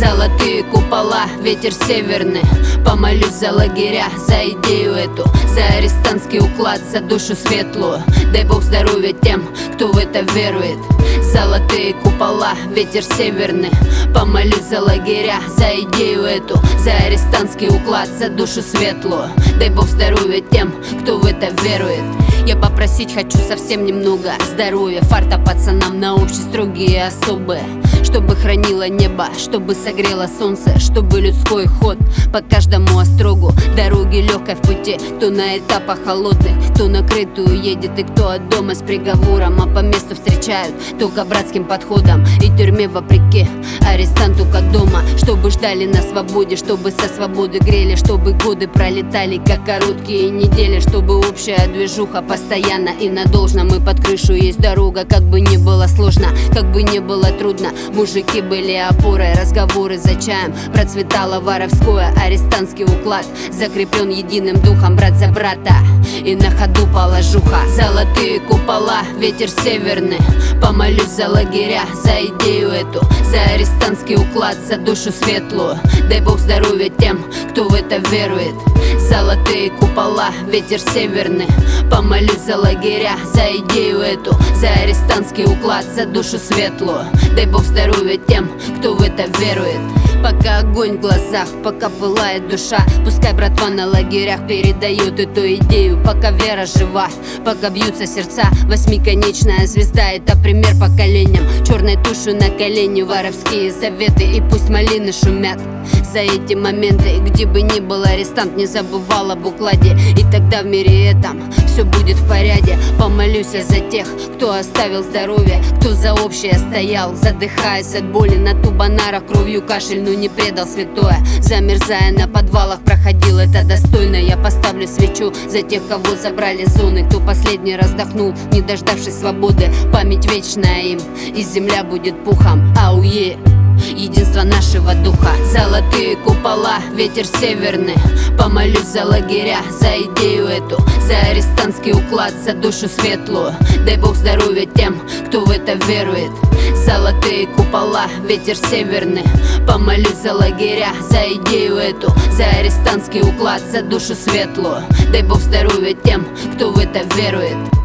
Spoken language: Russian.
Золотые купола, ветер северный. Помолюсь за лагеря, за идею эту, за арестантский уклад, за душу светлую. Дай Бог здоровья тем, кто в это верует. Золотые купола, ветер северный. Помолюсь за лагеря, за идею эту, за арестантский уклад, за душу светлую. Дай Бог здоровья тем, кто в это верует. Я попросить хочу совсем немного здоровья, фарта пацанам на общие строгие особые, чтобы хранило небо, чтобы согрело солнце, чтобы людской ход по каждому острогу дороги легкой в пути. Кто на этапах холодных, кто накрытую едет, и кто от дома с приговором, а по месту встречают только братским подходом. И тюрьме вопреки арестанту как дома, чтобы ждали на свободе, чтобы со свободы грели, чтобы годы пролетали как короткие недели, чтобы общая движуха постоянно и на должном. И под крышу есть дорога, как бы не было сложно, как бы не было трудно. Мужики были опорой, разговоры за чаем, процветало воровское, арестантский уклад закреплен единым духом, брат за брата, и на ходу положуха. Золотые купола, ветер северный. Помолюсь за лагеря, за идею эту, за арестантский уклад, за душу светлую. Дай Бог здоровья тем, кто в это верует. Золотые купола, ветер северный. Помолюсь за лагеря, за идею эту, за арестантский уклад, за душу светлую. Дай Бог здоровья тем, кто в это верует. Пока огонь в глазах, пока пылает душа, пускай братва на лагерях передает эту идею. Пока вера жива, пока бьются сердца, восьмиконечная звезда — это пример поколениям. Черной тушью на колени воровские заветы, и пусть малины шумят за эти моменты. И где бы ни был арестант, не забывал об укладе, и тогда в мире этом все будет в порядке. Помолюсь я за тех, кто оставил здоровье, кто за общее стоял, задыхаясь от боли на тубанарах, кровью кашельную не предал святое. Замерзая на подвалах, проходил это достойно. Я поставлю свечу за тех, кого забрали зоны, кто последний раздохнул, не дождавшись свободы. Память вечная им, и земля будет пухом. Ауе, единство нашего духа. Золотые купола, ветер северный. Помолюсь за лагеря, за идею эту, за арестантский уклад, за душу светлую. Дай Бог здоровья тем, кто в это верует. Золотые купола, ветер северный. Помолюсь за лагеря, за идею эту, за арестантский уклад, за душу светлую. Дай Бог здоровья тем, кто в это верует.